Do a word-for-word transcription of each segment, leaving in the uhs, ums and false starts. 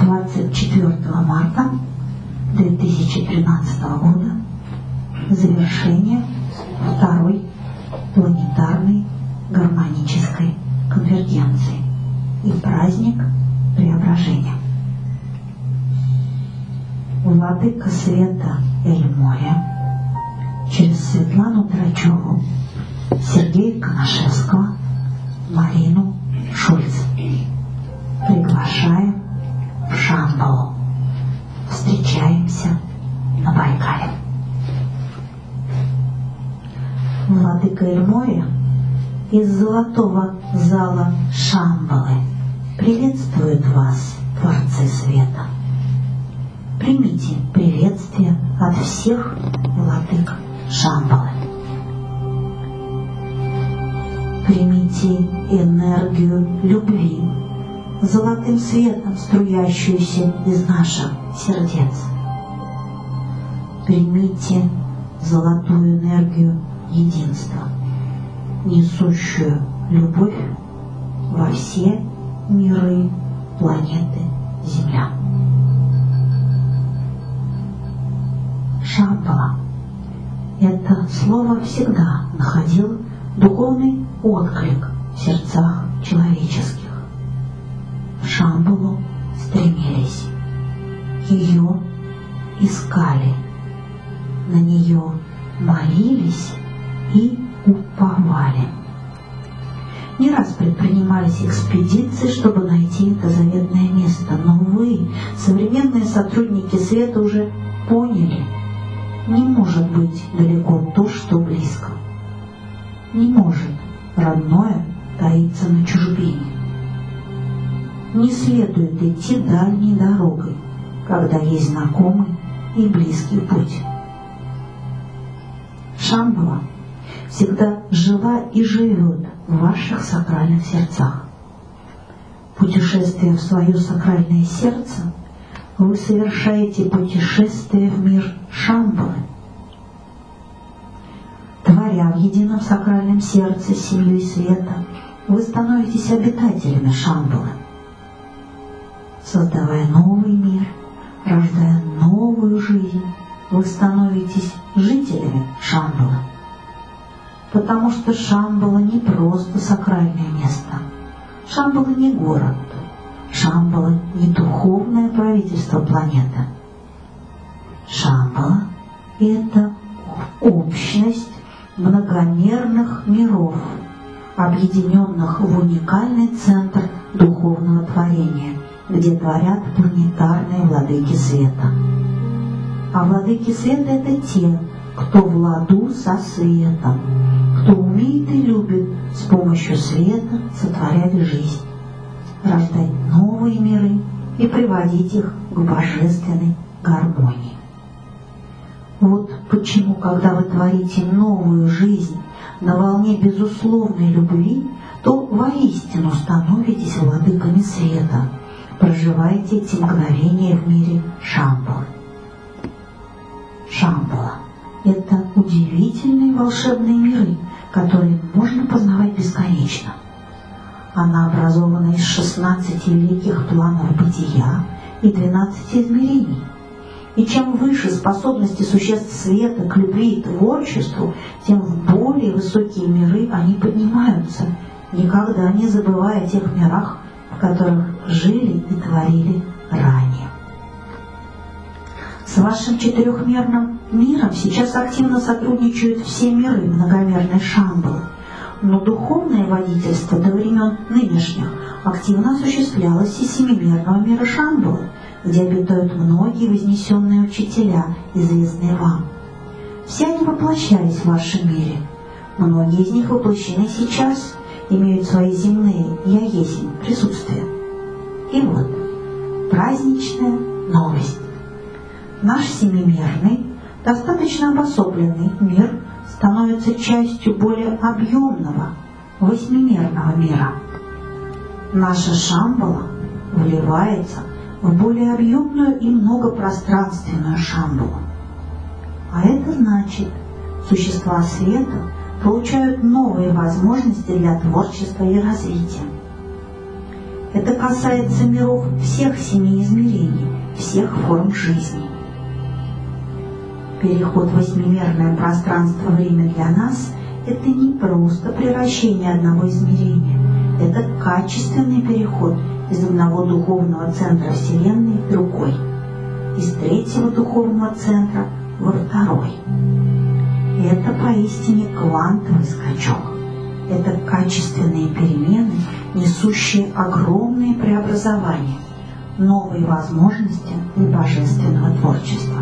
двадцать четвёртого марта две тысячи тринадцатого года завершение второй планетарной гармонической конвергенции и праздник преображения. Владыка света Эль-Моря через Светлану Драчеву, Сергея Коношевского, Марину Шульц приглашаем в Шамбалу. Встречаемся на Байкале. Владыка Эль-Моря из золотого зала Шамбалы приветствует вас, Творцы Света. Примите приветствие от всех владык Шамбалы. Примите энергию любви, золотым светом струящуюся из наших сердец. Примите золотую энергию единства, несущую любовь во все миры планеты Земля. Шамбала — это слово всегда находило духовный отклик в сердцах человеческих. В Шамбалу стремились, ее искали, на нее молились и уповали. Не раз предпринимались экспедиции, чтобы найти это заветное место, но вы, современные сотрудники света, уже поняли: не может быть далеко то, что близко. Не может родное таиться на чужбине. Не следует идти дальней дорогой, когда есть знакомый и близкий путь. Шамбала всегда жила и живет в ваших сакральных сердцах. Путешествуя в свое сакральное сердце, вы совершаете путешествие в мир Шамбалы. Творя в едином сакральном сердце с семьей света, вы становитесь обитателями Шамбалы. Создавая новый мир, рождая новую жизнь, вы становитесь жителями Шамбалы. Потому что Шамбала не просто сакральное место. Шамбала не город. Шамбала не духовное правительство планеты. Шамбала — это общность многомерных миров, объединенных в уникальный центр духовного творения, где творят планетарные владыки света. А владыки света — это те, кто в ладу со светом, кто умеет и любит с помощью света сотворять жизнь, рождать новые миры и приводить их к божественной гармонии. Вот почему, когда вы творите новую жизнь на волне безусловной любви, то воистину становитесь владыками света, проживаете эти мгновения в мире Шамбалы. Шамбала — это удивительные волшебные миры, которые можно познавать бесконечно. Она образована из шестнадцати великих планов бытия и двенадцати измерений. И чем выше способности существ света к любви и творчеству, тем в более высокие миры они поднимаются, никогда не забывая о тех мирах, в которых жили и творили ранее. С вашим четырехмерным миром сейчас активно сотрудничают все миры многомерной Шамбалы, но духовное водительство до времен нынешних активно осуществлялось из семимерного мира Шамбалы, где обитают многие вознесенные учителя, известные вам. Все они воплощались в вашем мире. Многие из них воплощены сейчас, имеют свои земные «Я есть» присутствие. И вот праздничная новость. Наш семимерный, достаточно обособленный мир становится частью более объемного, восьмимерного мира. Наша Шамбала вливается в более объемную и многопространственную Шамбалу. А это значит, существа света получают новые возможности для творчества и развития. Это касается миров всех семи измерений, всех форм жизни. Переход в восьмимерное пространство-время для нас – это не просто превращение одного измерения, это качественный переход из одного духовного центра Вселенной в другой, из третьего духовного центра во второй. Это поистине квантовый скачок. Это качественные перемены, несущие огромные преобразования, новые возможности для божественного творчества.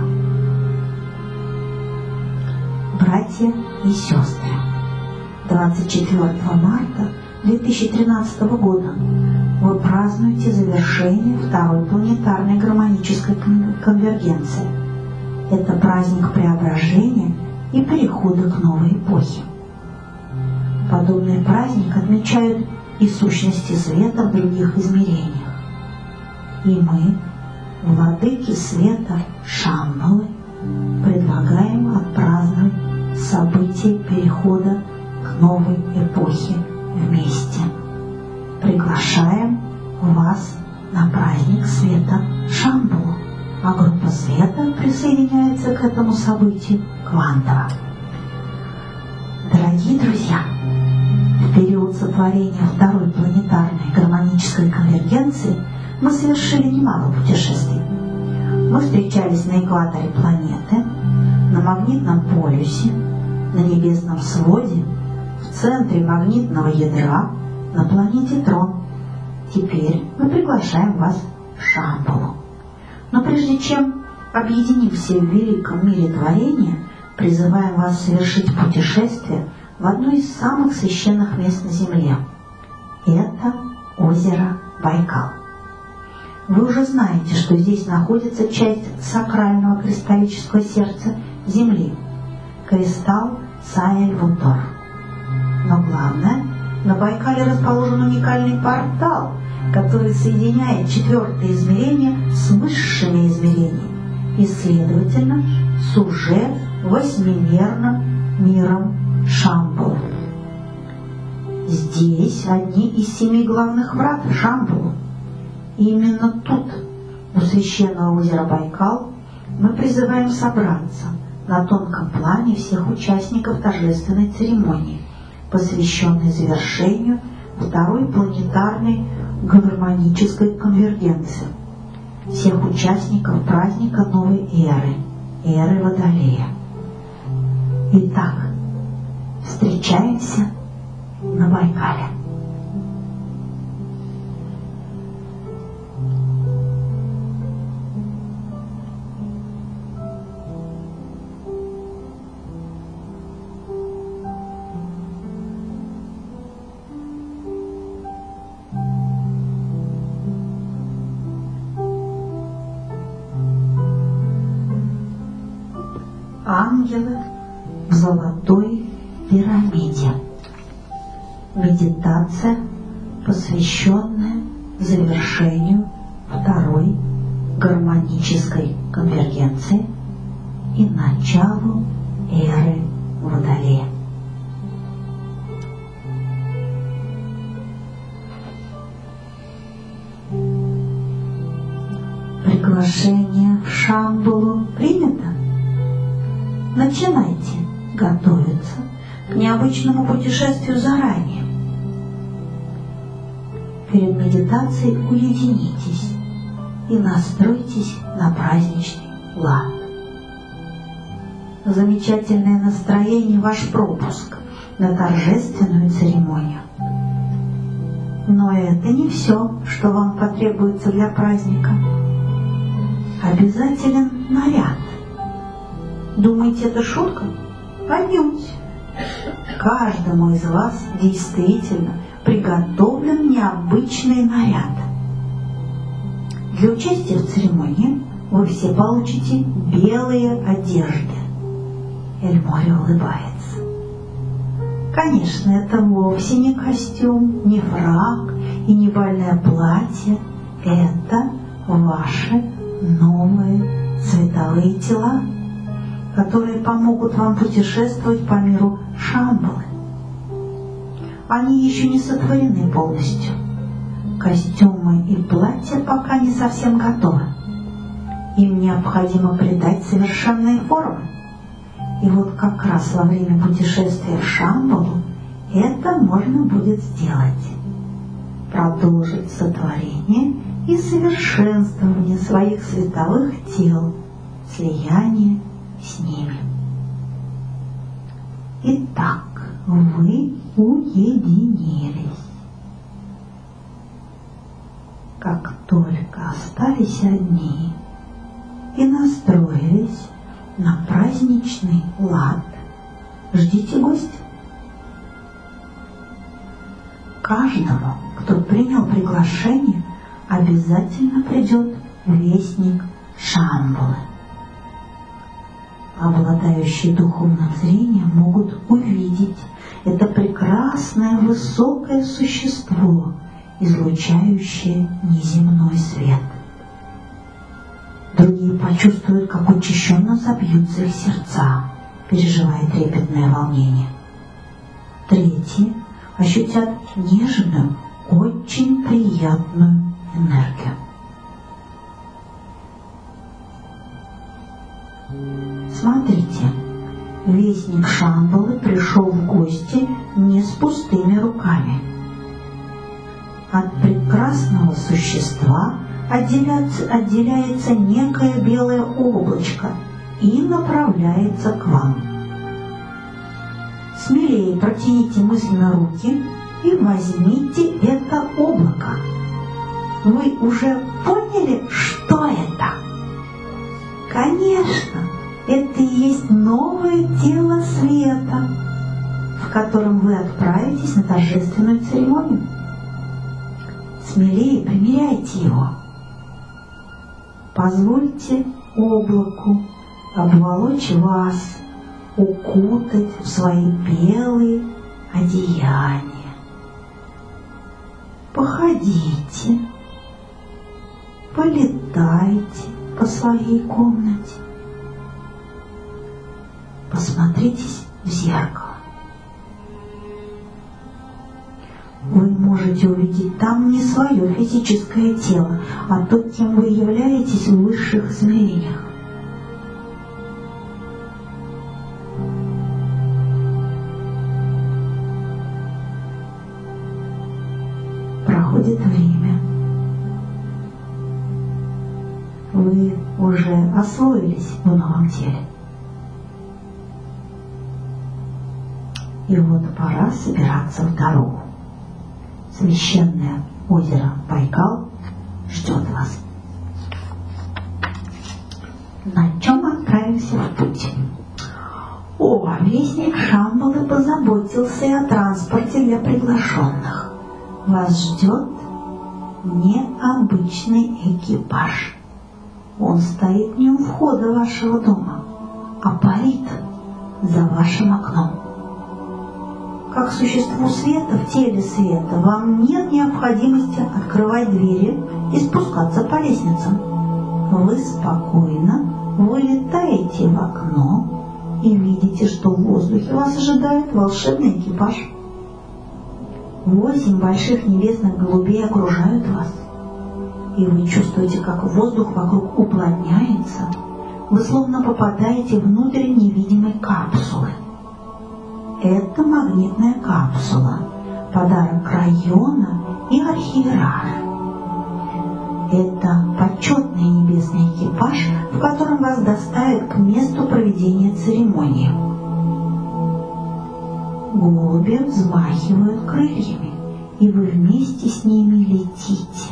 Братья и сестры, двадцать четвёртого марта две тысячи тринадцатого года вы празднуете завершение второй планетарной гармонической конвергенции. Это праздник преображения и перехода к новой эпохе. Подобный праздник отмечают и сущности света в других измерениях. И мы, владыки света Шамбалы, предлагаем отпраздновать события перехода к новой эпохе вместе. Приглашаем вас на праздник света Шамбалу, а группа света присоединяется к этому событию квантово. Дорогие друзья, в период сотворения второй планетарной гармонической конвергенции мы совершили немало путешествий. Мы встречались на экваторе планеты, на магнитном полюсе, на небесном своде, в центре магнитного ядра, на планете Трон. Теперь мы приглашаем вас в Шамбалу. Но прежде чем объединимся в великом мире творения, призываем вас совершить путешествие в одно из самых священных мест на Земле. Это озеро Байкал. Вы уже знаете, что здесь находится часть сакрального кристаллического сердца Земли – кристалл Саэль-Вутор. Но главное, на Байкале расположен уникальный портал, который соединяет четвертое измерение с высшими измерениями и, следовательно, с уже восьмимерным миром Шамбалы. Здесь одни из семи главных врат в Шамбалу. И именно тут, у священного озера Байкал, мы призываем собраться на тонком плане всех участников торжественной церемонии, посвященной завершению второй планетарной гармонической конвергенции, всех участников праздника новой эры, эры Водолея. Итак, встречаемся на Байкале. Ангелы в золотой пирамиде. Медитация, посвященная завершению второй гармонической конвергенции и началу эры Водолея. Приглашение в Шамбалу принято? Начинайте готовиться к необычному путешествию заранее. Перед медитацией уединитесь и настройтесь на праздничный лад. Замечательное настроение – ваш пропуск на торжественную церемонию. Но это не все, что вам потребуется для праздника. Обязателен наряд. Думаете, это шутка? Отнюдь. Каждому из вас действительно приготовлен необычный наряд. Для участия в церемонии вы все получите белые одежды. Эльмори улыбается. Конечно, это вовсе не костюм, не фрак и не бальное платье. Это ваши новые цветовые тела, которые помогут вам путешествовать по миру Шамбалы. Они еще не сотворены полностью. костюмы и платья пока не совсем готовы. Им необходимо придать совершенные формы. И вот как раз во время путешествия в Шамбалу это можно будет сделать. Продолжить сотворение и совершенствование своих световых тел, слияние с ними. Итак, вы уединились. Как только остались одни и настроились на праздничный лад, ждите гостя. Каждому, кто принял приглашение, обязательно придет вестник Шамбалы. Обладающие духовным зрением могут увидеть это прекрасное высокое существо, излучающее неземной свет. Другие почувствуют, как учащенно забьются их сердца, переживая трепетное волнение. Третьи ощутят нежную, очень приятную энергию. Смотрите, вестник Шамбалы пришел в гости не с пустыми руками. От прекрасного существа отделяется, отделяется некое белое облачко и направляется к вам. Смелее протяните мысленно руки и возьмите это облако. Вы уже поняли, что это? Конечно, это и есть новое тело света, в котором вы отправитесь на торжественную церемонию. Смелее примеряйте его. Позвольте облаку обволочь вас, укутать в свои белые одеяния. Походите, полетайте по своей комнате. Посмотритесь в зеркало. Вы можете увидеть там не свое физическое тело, а то, кем вы являетесь в высших измерениях. Проходит время. Вы уже освоились в новом теле. И вот пора собираться в дорогу. Священное озеро Байкал ждет вас. На чем отправимся в путь? О, вестник Шамбалы позаботился и о транспорте для приглашенных. Вас ждет необычный экипаж. Он стоит не у входа вашего дома, а парит за вашим окном. Как существу света в теле света, вам нет необходимости открывать двери и спускаться по лестницам. Вы спокойно вылетаете в окно и видите, что в воздухе вас ожидает волшебный экипаж. Восемь больших небесных голубей окружают вас, и вы чувствуете, как воздух вокруг уплотняется. Вы словно попадаете внутрь невидимой капсулы. Это магнитная капсула, подарок района и архиераха. Это почетный небесный экипаж, в котором вас доставят к месту проведения церемонии. Голуби взмахивают крыльями, и вы вместе с ними летите.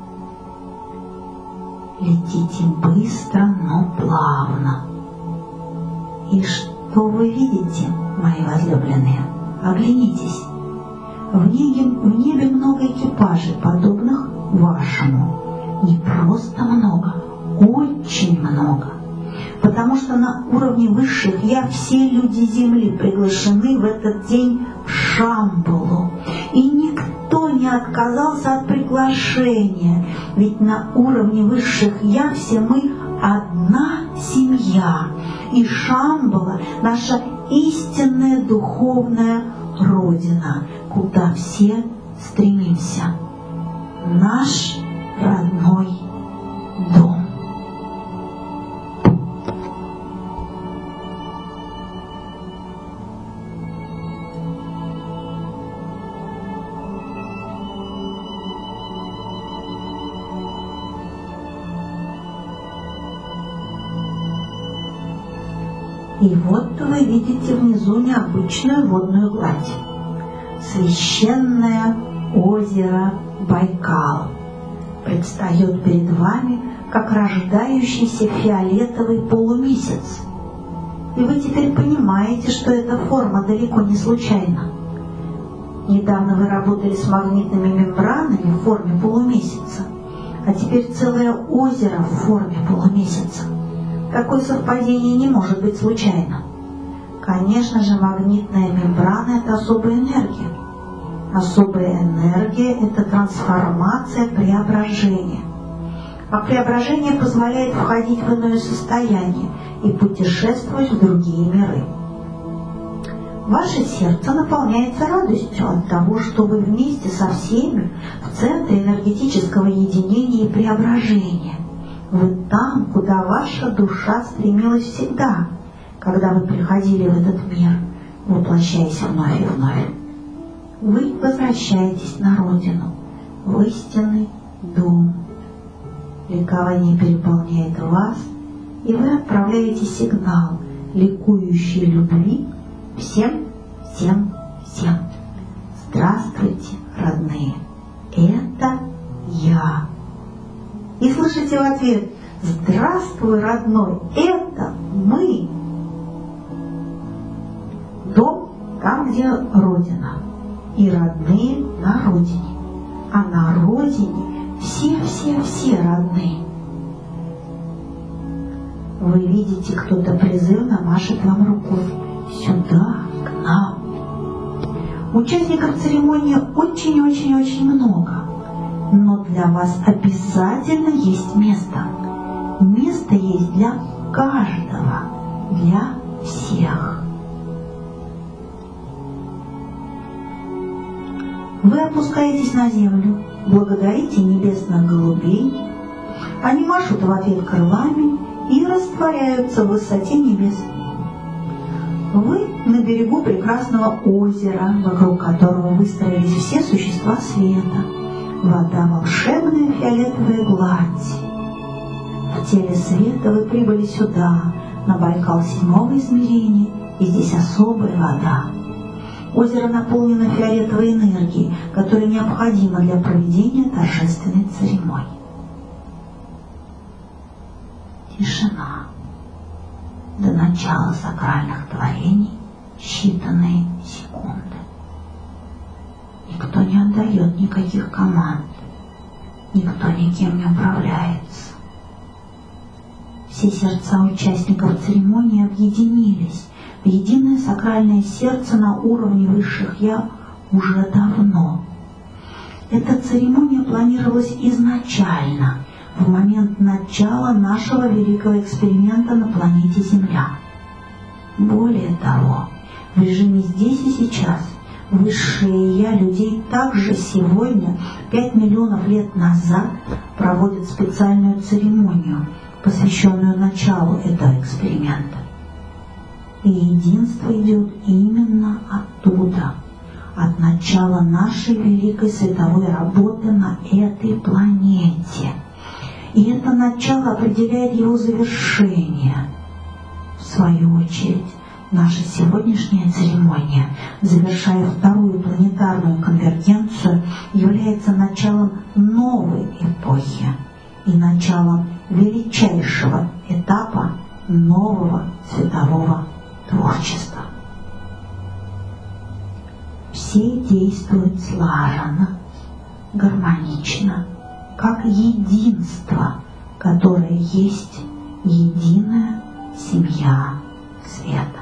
Летите быстро, но плавно. И что вы видите, мои возлюбленные? Оглянитесь. В небе, в небе много экипажей, подобных вашему. Не просто много, очень много. Потому что на уровне высших я все люди Земли приглашены в этот день в Шамбалу. И никто не отказался от приглашения. Ведь на уровне высших я все мы одна семья. И Шамбала – наша истинная духовная родина, куда все стремимся. наш родной дом. И вот вы видите внизу необычную водную гладь. Священное озеро Байкал предстает перед вами как рождающийся фиолетовый полумесяц. И вы теперь понимаете, что эта форма далеко не случайна. Недавно вы работали с магнитными мембранами в форме полумесяца, а теперь целое озеро в форме полумесяца. Такое совпадение не может быть случайным. Конечно же, магнитная мембрана – это особая энергия. Особая энергия – это трансформация, преображение. А преображение позволяет входить в иное состояние и путешествовать в другие миры. Ваше сердце наполняется радостью от того, что вы вместе со всеми в центре энергетического единения и преображения. Вы там, куда ваша душа стремилась всегда, когда вы приходили в этот мир, воплощаясь вновь и вновь. Вы возвращаетесь на родину, в истинный дом. Ликование переполняет вас, и вы отправляете сигнал ликующей любви всем, всем, всем. Здравствуйте, родные, это я. И слышите в ответ: здравствуй, родной, это мы. Дом там, где родина, и родные на родине. А на родине все-все-все родные. Вы видите, кто-то призывно машет вам рукой: сюда, к нам. Участников церемонии очень-очень-очень много. Но для вас обязательно есть место. Место есть для каждого, для всех. Вы опускаетесь на землю, благодарите небесных голубей. Они машут в ответ крылами и растворяются в высоте небес. Вы на берегу прекрасного озера, вокруг которого выстроились все существа света. Вода волшебная, фиолетовая гладь. В теле света вы прибыли сюда, на Байкал седьмого измерения, и здесь особая вода. Озеро наполнено фиолетовой энергией, которая необходима для проведения торжественной церемонии. Тишина. До начала сакральных творений считанные секунды. Никто не отдает никаких команд, никто никем не управляется. Все сердца участников церемонии объединились в единое сакральное сердце на уровне высших «Я» уже давно. Эта церемония планировалась изначально, в момент начала нашего великого эксперимента на планете Земля. Более того, в режиме здесь и сейчас высшие «Я» людей также сегодня, пять миллионов лет назад, проводят специальную церемонию, посвященную началу этого эксперимента. И единство идет именно оттуда, от начала нашей великой световой работы на этой планете. И это начало определяет его завершение. В свою очередь, наша сегодняшняя церемония, завершая вторую планетарную конвергенцию, является началом новой эпохи и началом величайшего этапа нового светового творчества. Все действуют слаженно, гармонично, как единство, которое есть единая семья света.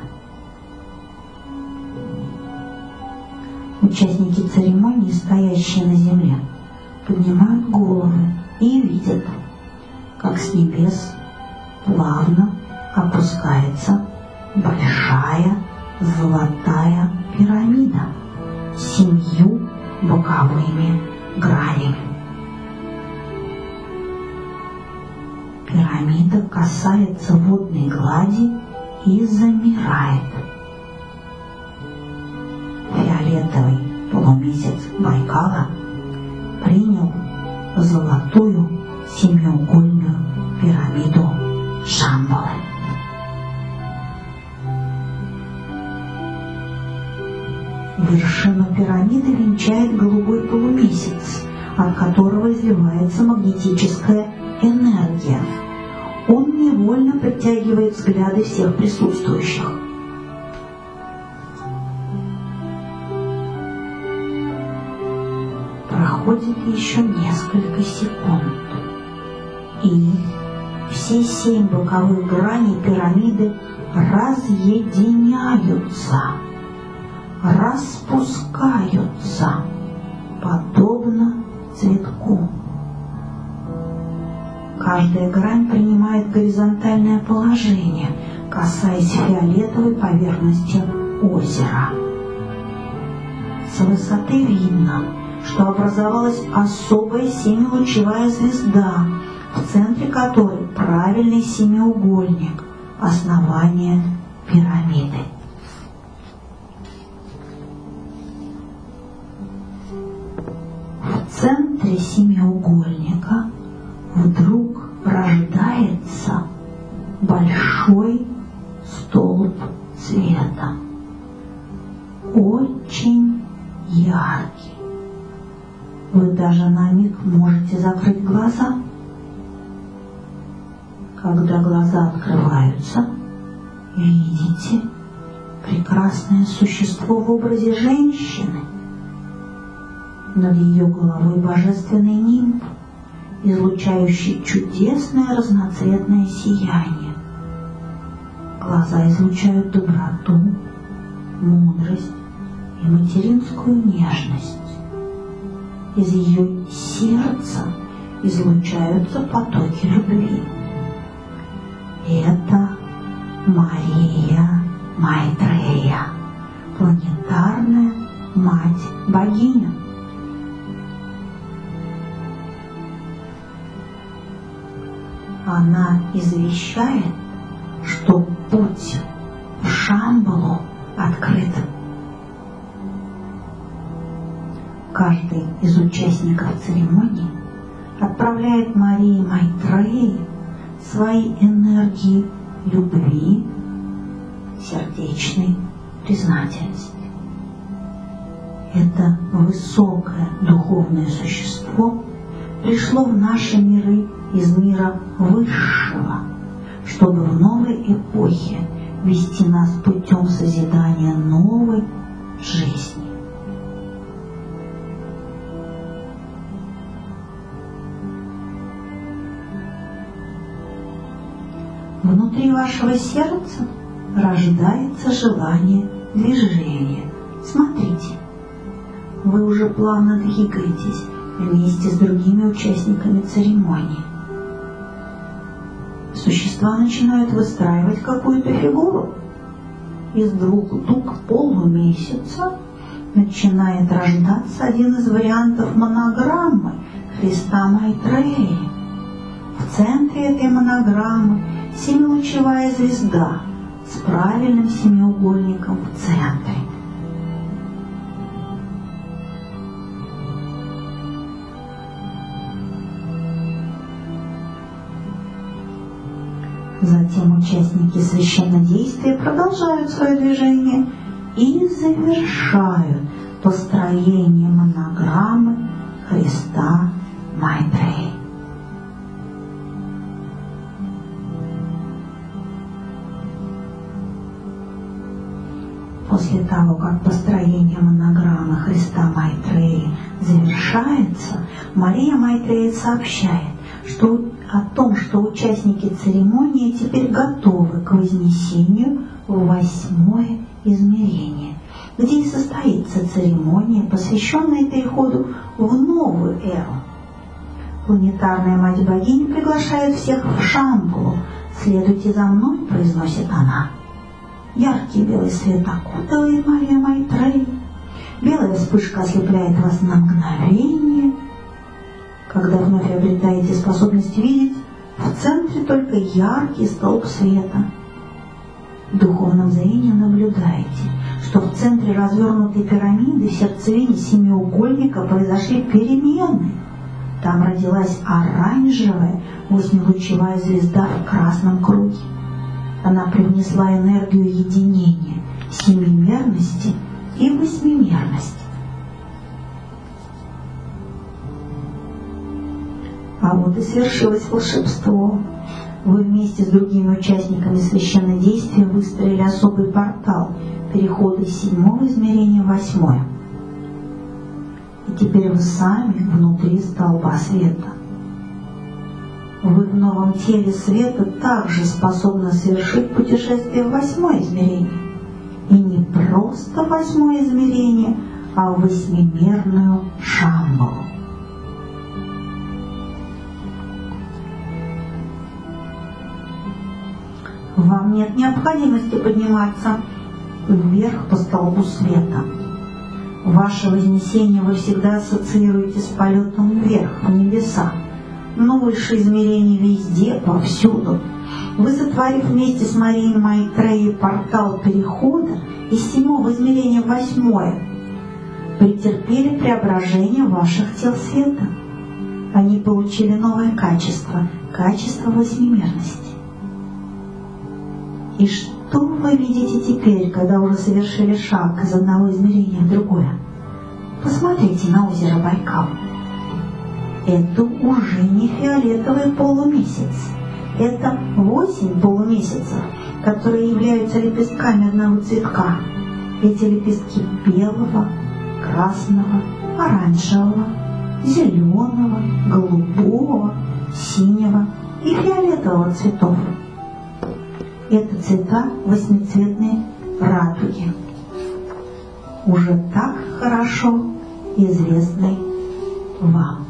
Участники церемонии, стоящие на земле, поднимают головы и видят, как с небес плавно опускается большая золотая пирамида с семью боковыми гранями. пирамида касается водной глади и замирает. Фиолетовый полумесяц Байкала принял золотую семиугольную пирамиду Шамбалы. Вершину пирамиды венчает голубой полумесяц, от которого изливается магнетическая энергия. Он невольно притягивает взгляды всех присутствующих. Проходит еще несколько секунд, и все семь боковых граней пирамиды разъединяются, распускаются, подобно цветку. Каждая грань принимает горизонтальное положение, касаясь фиолетовой поверхности озера. С высоты видно, что образовалась особая семилучевая звезда, в центре которой правильный семиугольник, основание пирамиды. В центре семиугольника вдруг рождается большой столб света, очень яркий. Вы даже на миг можете закрыть глаза. Когда глаза открываются, видите прекрасное существо в образе женщины. Над ее головой божественный нимб, излучающий чудесное разноцветное сияние. Глаза излучают доброту, мудрость и материнскую нежность. Из ее сердца излучаются потоки любви. Это Мария Майтрея, планетарная мать-богиня. Она извещает, что путь в Шамбалу открыт. Каждый из участников церемонии отправляет Марии Майтреи свои энергии любви, сердечной признательности. Это высокое духовное существо пришло в наши миры из мира высшего, чтобы в новой эпохе вести нас путем созидания новой жизни. Внутри вашего сердца рождается желание движения. Смотрите, вы уже плавно двигаетесь вместе с другими участниками церемонии. Существа начинают выстраивать какую-то фигуру. Из двух дуг полумесяца начинает рождаться один из вариантов монограммы Христа Майтреи. В центре этой монограммы семилучевая звезда с правильным семиугольником в центре. Затем участники священнодействия продолжают свое движение и завершают построение монограммы Христа Майтреи. После того, как построение монограммы Христа Майтреи завершается, Мария Майтрея сообщает, что о том, что участники церемонии теперь готовы к вознесению в восьмое измерение, где и состоится церемония, посвященная переходу в новую эру. Планетарная мать-богиня приглашает всех в Шамбалу. «Следуйте за мной», — произносит она. Яркий белый свет окутывает Марию Майтрею. Белая вспышка ослепляет вас на мгновение. Когда вновь обретаете способность видеть, в в центре только яркий столб света. В духовном зрении наблюдаете, что в центре развернутой пирамиды, в сердцевине семиугольника произошли перемены. Там родилась оранжевая восьмилучевая звезда в красном круге. Она привнесла энергию единения, семимерности и восьмимерности. А вот и свершилось волшебство. Вы вместе с другими участниками священнодействия выстроили особый портал перехода из седьмого измерения в восьмое. И теперь вы сами внутри столба света. Вы в новом теле света также способны совершить путешествие в восьмое измерение. И не просто восьмое измерение, а в восьмимерную Шамбалу. Вам нет необходимости подниматься вверх по столбу света. Ваше вознесение вы всегда ассоциируете с полетом вверх, в небеса. Но высшее измерение везде, повсюду. Вы, сотворив вместе с Марией Майтреей портал перехода из седьмого измерения в восьмое, претерпели преображение ваших тел света. Они получили новое качество, качество восьмимерности. И что вы видите теперь, когда уже совершили шаг из одного измерения в другое? Посмотрите на озеро Байкал. Это уже не фиолетовый полумесяц. Это восемь полумесяцев, которые являются лепестками одного цветка. Эти лепестки белого, красного, оранжевого, зеленого, голубого, синего и фиолетового цветов. Это цвета восьмицветной радуги, уже так хорошо известны вам.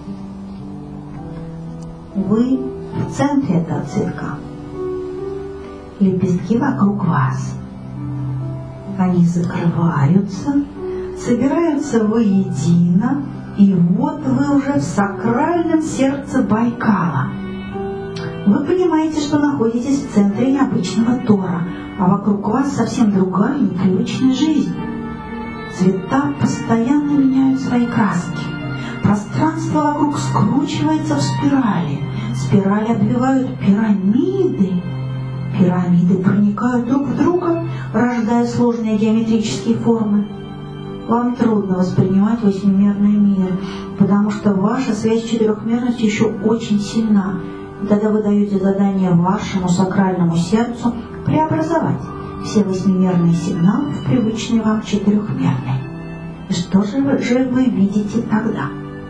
Вы в центре этого цветка. Лепестки вокруг вас. Они закрываются, собираются воедино, и вот вы уже в сакральном сердце Байкала. Вы понимаете, что находитесь в центре необычного Тора, а вокруг вас совсем другая, непривычная жизнь. Цвета постоянно меняют свои краски. Пространство вокруг скручивается в спирали. Спирали обвивают пирамиды. Пирамиды проникают друг в друга, рождая сложные геометрические формы. Вам трудно воспринимать восьмимерный мир, потому что ваша связь с четырехмерностью еще очень сильна. Тогда вы даете задание вашему сакральному сердцу преобразовать все восьмимерные сигналы в привычные вам четырехмерные. И что же вы, же вы видите тогда?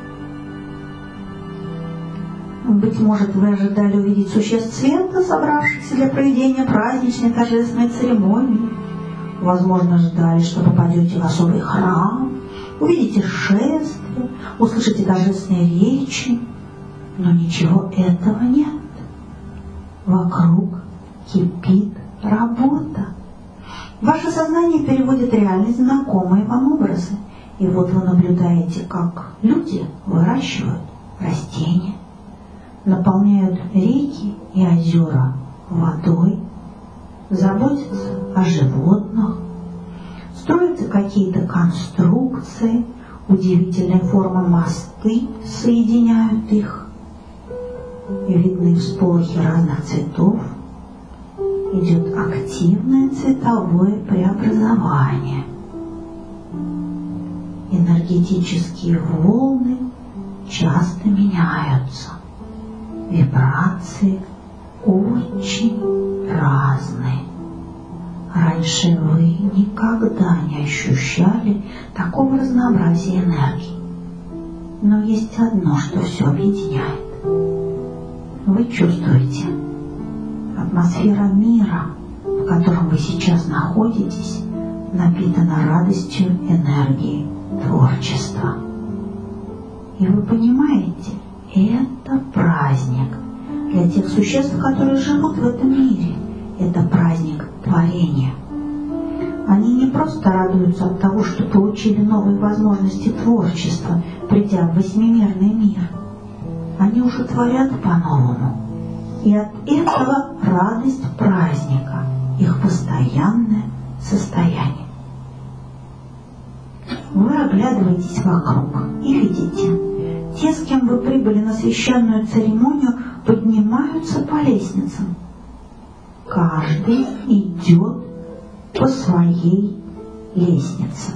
Быть может, вы ожидали увидеть существ света, собравшихся для проведения праздничной торжественной церемонии. Возможно, ждали, что попадете в особый храм, увидите шествие, услышите торжественные речи. Но ничего этого нет. Вокруг кипит работа. Ваше сознание переводит реальность в знакомые вам образы. И вот вы наблюдаете, как люди выращивают растения, наполняют реки и озера водой, заботятся о животных, строятся какие-то конструкции, удивительной формы мосты соединяют их. И видны всполохи разных цветов. Идет активное цветовое преобразование. Энергетические волны часто меняются. Вибрации очень разные. Раньше вы никогда не ощущали такого разнообразия энергий. Но есть одно, что все объединяет. Вы чувствуете, атмосфера мира, в котором вы сейчас находитесь, напитана радостью энергии творчества. И вы понимаете, это праздник для тех существ, которые живут в этом мире. Это праздник творения. Они не просто радуются от того, что получили новые возможности творчества, придя в восьмимерный мир. Они уже творят по-новому. И от этого радость праздника, их постоянное состояние. Вы оглядываетесь вокруг и видите, те, с кем вы прибыли на священную церемонию, поднимаются по лестницам. Каждый идет по своей лестнице.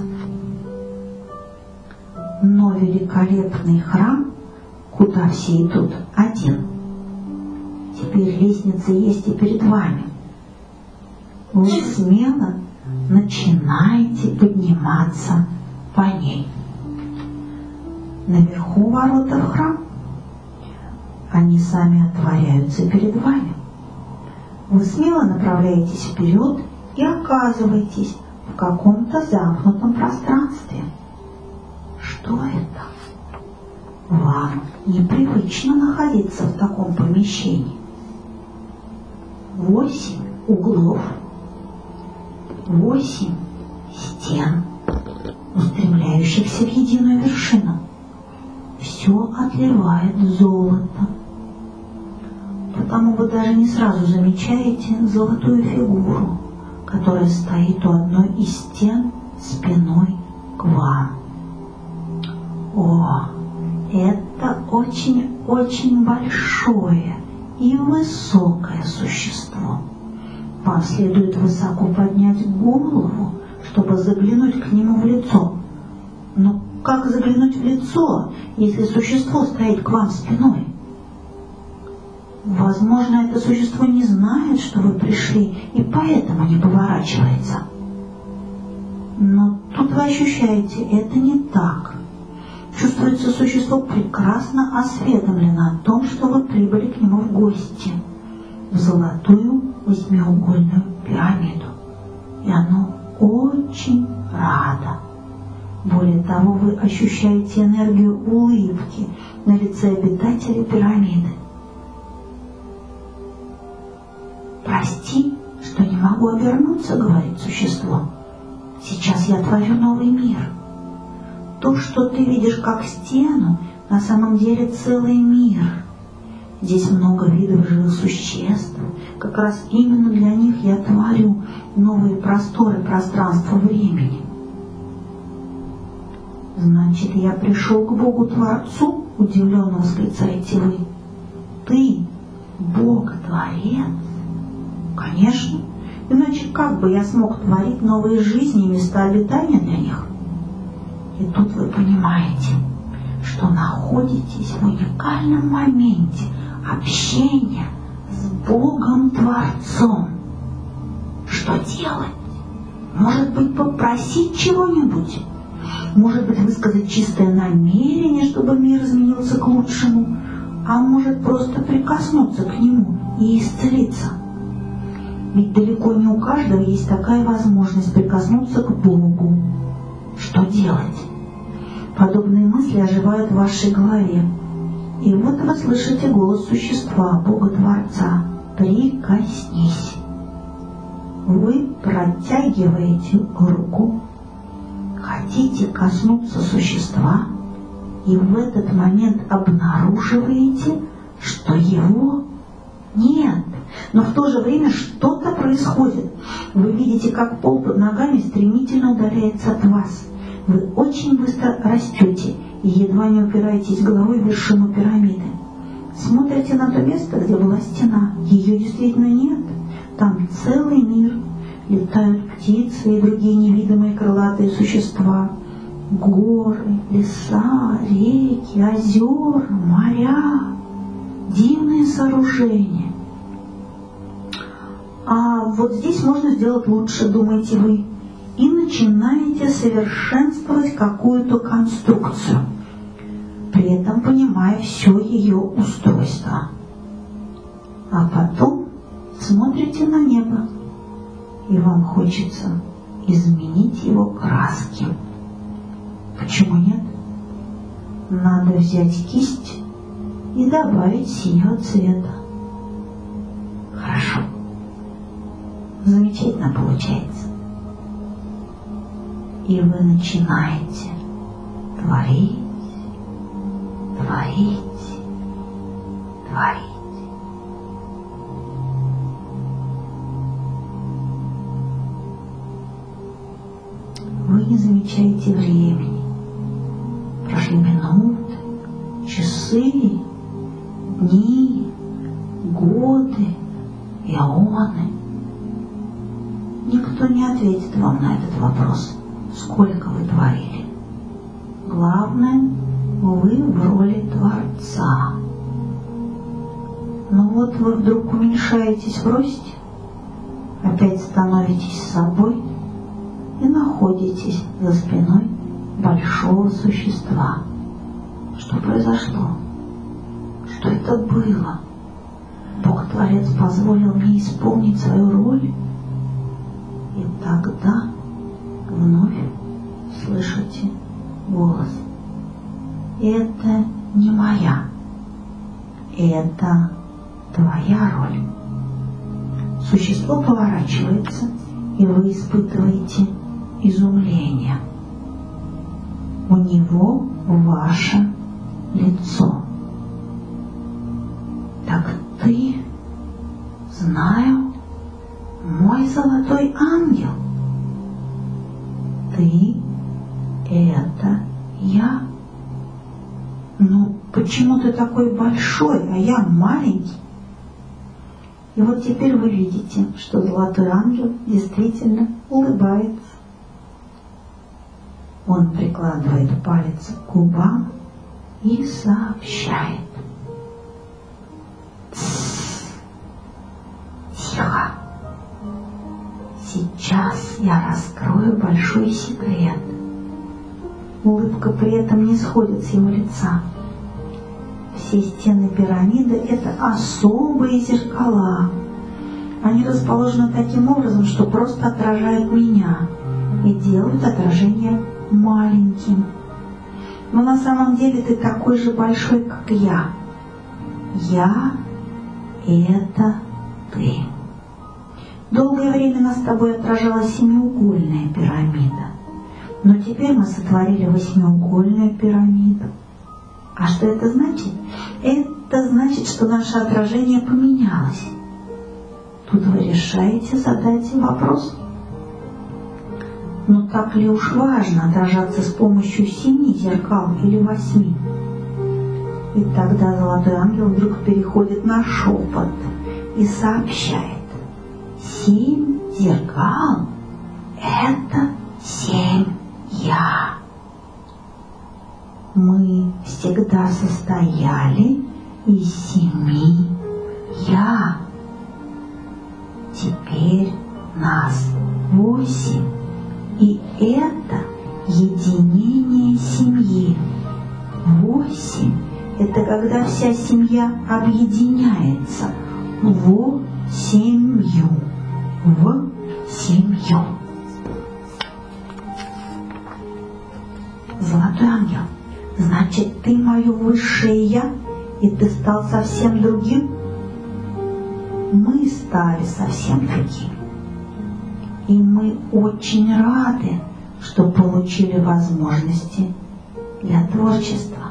Но великолепный храм, куда все идут, один. Теперь лестница есть и перед вами. Вы смело начинаете подниматься по ней. Наверху ворота в храм. Они сами отворяются перед вами. Вы смело направляетесь вперед и оказываетесь в каком-то замкнутом пространстве. Что это? Вам непривычно находиться в таком помещении. Восемь углов, восемь стен, устремляющихся в единую вершину. Все отливает золото. Потому вы даже не сразу замечаете золотую фигуру, которая стоит у одной из стен спиной к вам. О, это очень-очень большое и высокое существо. Вам следует высоко поднять голову, чтобы заглянуть к нему в лицо. Но как заглянуть в лицо, если существо стоит к вам спиной? Возможно, это существо не знает, что вы пришли, и поэтому не поворачивается. Но тут вы ощущаете, это не так. Чувствуется, существо прекрасно осведомлено о том, что вы прибыли к нему в гости, в золотую восьмиугольную пирамиду. И оно очень радо. Более того, вы ощущаете энергию улыбки на лице обитателей пирамиды. «Прости, что не могу обернуться», — говорит существо. «Сейчас я творю новый мир. То, что ты видишь как стену, на самом деле целый мир. Здесь много видов живых существ. Как раз именно для них я творю новые просторы пространства времени». «Значит, я пришел к Богу-творцу?» — удивленно восклицаете вы. «Ты Бог-творец?» «Конечно, иначе как бы я смог творить новые жизни и места обитания для них?» И тут вы понимаете, что находитесь в уникальном моменте общения с Богом-творцом. Что делать? Может быть, попросить чего-нибудь? Может быть, высказать чистое намерение, чтобы мир изменился к лучшему? А может, просто прикоснуться к нему и исцелиться? Ведь далеко не у каждого есть такая возможность прикоснуться к Богу. Что делать? Подобные мысли оживают в вашей голове. И вот вы слышите голос существа, Бога-творца. «Прикоснись». Вы протягиваете руку, хотите коснуться существа, и в этот момент обнаруживаете, что его нет. Но в то же время что-то происходит. Вы видите, как пол под ногами стремительно удаляется от вас. Вы очень быстро растете и едва не упираетесь головой в вершину пирамиды. Смотрите на то место, где была стена. Ее действительно нет. Там целый мир. Летают птицы и другие невидимые крылатые существа. Горы, леса, реки, озера, моря. Дивные сооружения. А вот здесь можно сделать лучше, думаете вы. И начинаете совершенствовать какую-то конструкцию, при этом понимая все ее устройство. А потом смотрите на небо, и вам хочется изменить его краски. Почему нет? Надо взять кисть и добавить синего цвета. Хорошо. Замечательно получается. И вы начинаете творить, творить, творить. замечаете времени. Прошли минуты, часы, дни, годы, ионы. Никто не ответит вам на этот вопрос, сколько вы творили. Главное, вы в роли Творца. Но вот вы вдруг уменьшаетесь в росте, опять становитесь собой и находитесь за спиной большого существа. Что произошло? Что это было? Бог-творец позволил мне исполнить свою роль? И тогда вновь слышите голос. Это не моя, это твоя роль. Существо поворачивается, и вы испытываете изумление. У него ваше лицо. Так ты, знаю, мой золотой ангел. Ты — это я. Ну, почему ты такой большой, а я маленький? И вот теперь вы видите, что золотой ангел действительно улыбается. Он прикладывает палец к губам и сообщает. Тссс, тихо. Сейчас я раскрою большой секрет. Улыбка при этом не сходит с его лица. Все стены пирамиды — это особые зеркала. Они расположены таким образом, что просто отражают меня и делают отражение маленьким. Но на самом деле ты такой же большой, как я. Я — это ты. Долгое время нас с тобой отражала семиугольная пирамида. Но теперь мы сотворили восьмиугольную пирамиду. А что это значит? Это значит, что наше отражение поменялось. Тут вы решаете задать вопрос. Но так ли уж важно отражаться с помощью семи зеркал или восьми? И тогда золотой ангел вдруг переходит на шепот и сообщает. Семь зеркал — это семь я. Мы всегда состояли из семи я. Теперь нас восемь. И это единение семьи. Восемь — это когда вся семья объединяется в семью. В семью. Золотой ангел, значит, ты мое высшее я, и ты стал совсем другим? Мы стали совсем другими. И мы очень рады, что получили возможности для творчества.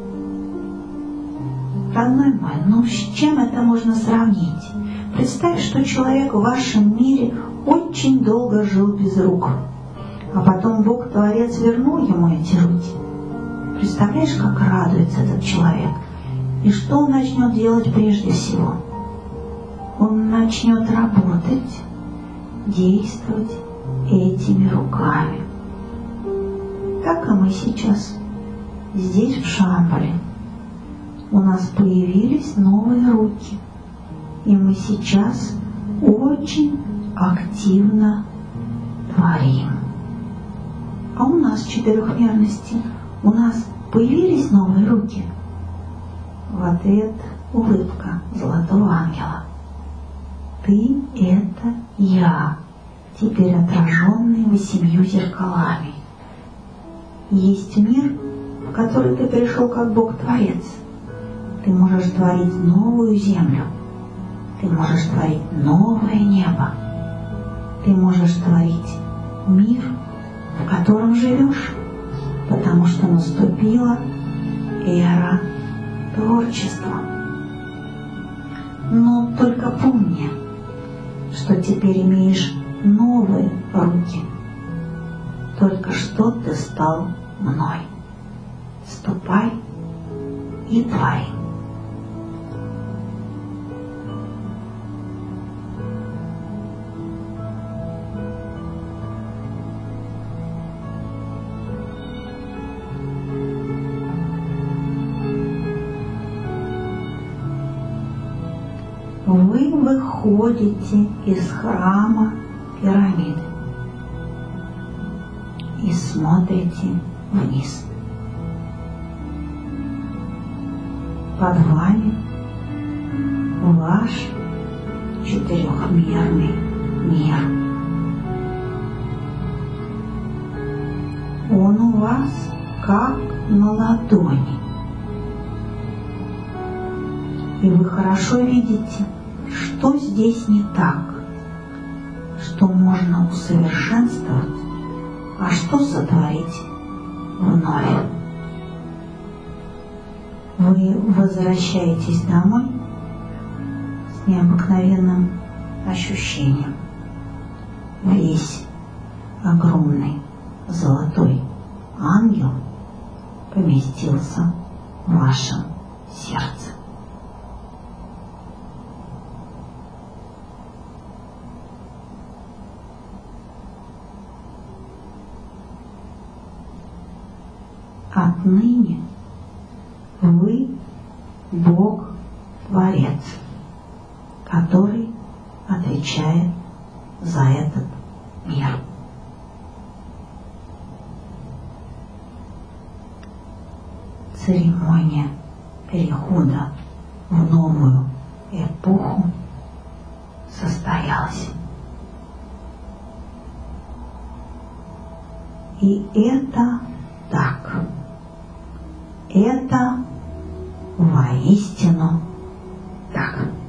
Родной мой, ну с чем это можно сравнить? Представь, что человек в вашем мире очень долго жил без рук, а потом Бог-творец вернул ему эти руки. Представляешь, как радуется этот человек? И что он начнет делать прежде всего? Он начнет работать, действовать этими руками. Так и мы сейчас, здесь, в Шамбале. У нас появились новые руки. И мы сейчас очень активно творим. А у нас в четырехмерности, у нас появились новые руки. В ответ улыбка золотого ангела. Ты — это я, теперь отраженный восемью зеркалами. Есть мир, в который ты пришел как Бог-творец. Ты можешь творить новую землю. Ты можешь творить новое небо. Ты можешь творить мир, в котором живешь, потому что наступила эра творчества. Но только помни, что теперь имеешь новые руки. только что ты стал мной. Ступай и твори. Вы выходите из храма пирамиды и смотрите вниз. Под вами ваш четырехмерный мир. Он у вас как на ладони. И вы хорошо видите, что здесь не так, что можно усовершенствовать, а что сотворить вновь. Вы возвращаетесь домой с необыкновенным ощущением. Весь огромный золотой ангел поместился в вашем сердце. Отныне вы Бог-творец, который отвечает за этот мир. Церемония перехода в новую эпоху состоялась. И это так. Это воистину так.